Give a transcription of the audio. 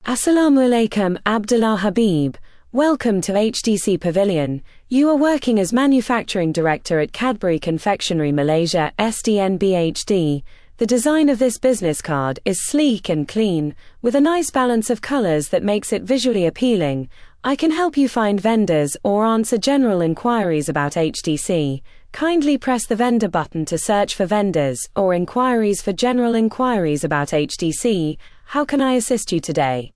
Assalamu alaikum Abdullah Habib. Welcome to HTC Pavilion. You are working as Manufacturing Director at Cadbury Confectionery Malaysia SDNBHD. The design of this business card is sleek and clean, with a nice balance of colors that makes it visually appealing. I can help you find vendors or answer general inquiries about HTC. Kindly press the vendor button to search for vendors or inquiries for general inquiries about HTC. How can I assist you today?